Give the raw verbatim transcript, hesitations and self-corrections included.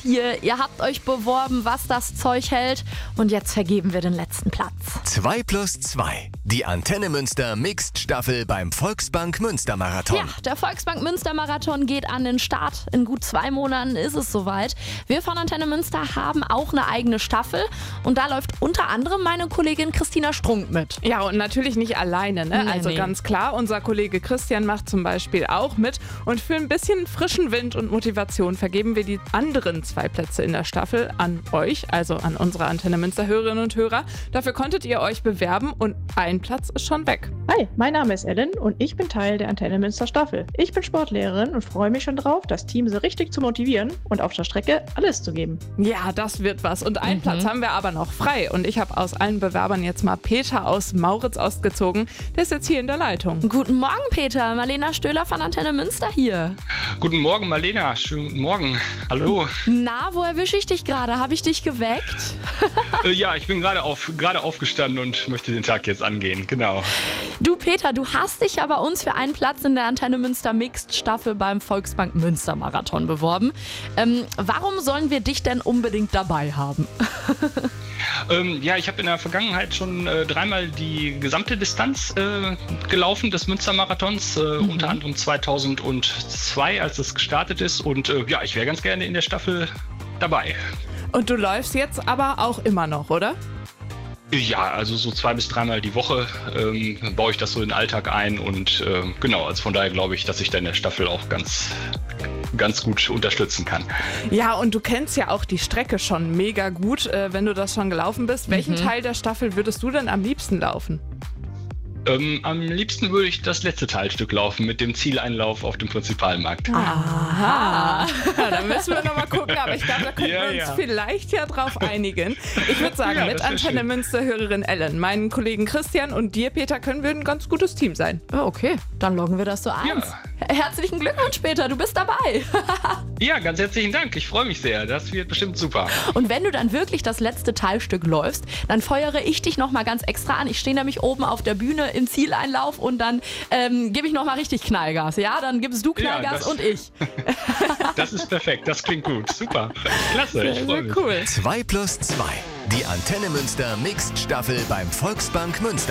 hier. Ihr habt euch beworben, was das Zeug hält. Und jetzt vergeben wir den letzten Platz. zwei plus zwei. Die Antenne Münster Mixed Staffel beim Volksbank Münster Marathon. Ja, der Volksbank Münster Marathon geht an den Start. In gut zwei Monaten ist es soweit. Wir von Antenne Münster haben auch eine eigene Staffel. Und da läuft unter anderem meine Kollegin Christina Strunk mit. Ja, und natürlich nicht alleine, ne? Nee, also nee. ganz klar, unser Kollege Christian macht zum Beispiel auch mit. Und für ein bisschen frischen Wind und Motivation vergeben wir die anderen zwei Plätze in der Staffel an euch, also an unsere Antenne Münster Hörerinnen und Hörer. Dafür konntet ihr euch bewerben und ein Platz ist schon weg. Hi, mein Name ist Ellen und ich bin Teil der Antenne Münster Staffel. Ich bin Sportlehrerin und freue mich schon drauf, das Team so richtig zu motivieren und auf der Strecke alles zu geben. Ja, das wird was. Und einen mhm. Platz haben wir aber noch frei. Und ich habe aus allen Bewerbern jetzt mal Peter aus Mauritz ausgezogen. Der ist jetzt hier in der Leitung. Guten Morgen, Peter. Marlena Stöhler von Antenne Münster hier. Guten Morgen, Marlena. Schönen guten Morgen. Hallo. Na, wo erwische ich dich gerade? Habe ich dich geweckt? äh, ja, ich bin gerade auf, gerade aufgestanden und möchte den Tag jetzt angehen. Genau. Du, Peter, du hast dich ja bei uns für einen Platz in der Antenne Münster Mixed Staffel beim Volksbank Münster Marathon beworben. Ähm, warum sollen wir dich denn unbedingt dabei haben? ähm, ja, ich habe in der Vergangenheit schon äh, dreimal die gesamte Distanz äh, gelaufen des Münster Marathons, äh, mhm. unter anderem zweitausendzwei, als es gestartet ist. Und äh, ja, ich wäre ganz gerne in der Staffel dabei. Und du läufst jetzt aber auch immer noch, oder? Ja, also so zwei bis dreimal die Woche ähm, baue ich das so in den Alltag ein und äh, genau, also von daher glaube ich, dass ich da in der Staffel auch ganz, ganz gut unterstützen kann. Ja, und du kennst ja auch die Strecke schon mega gut, äh, wenn du das schon gelaufen bist. Mhm. Welchen Teil der Staffel würdest du denn am liebsten laufen? Ähm, am liebsten würde ich das letzte Teilstück laufen mit dem Zieleinlauf auf dem Prinzipalmarkt. Aha. Ja, da müssen wir nochmal gucken, aber ich glaube, da können ja, wir uns ja. vielleicht ja drauf einigen. Ich würde sagen, ja, mit Antenne schön. Münster Hörerin Ellen, meinen Kollegen Christian und dir, Peter, können wir ein ganz gutes Team sein. Oh, okay, dann loggen wir das so ein. Ja. Herzlichen Glückwunsch, Peter, du bist dabei. Ja, ganz herzlichen Dank. Ich freue mich sehr. Das wird bestimmt super. Und wenn du dann wirklich das letzte Teilstück läufst, dann feuere ich dich nochmal ganz extra an. Ich stehe nämlich oben auf der Bühne im Zieleinlauf und dann ähm, gebe ich nochmal richtig Knallgas. Ja, dann gibst du Knallgas ja, das, und ich. Das ist perfekt. Das klingt gut. Super. Klasse. Ich freue mich. Cool. zwei plus zwei. Die Antenne Münster Mixed Staffel beim Volksbank Münster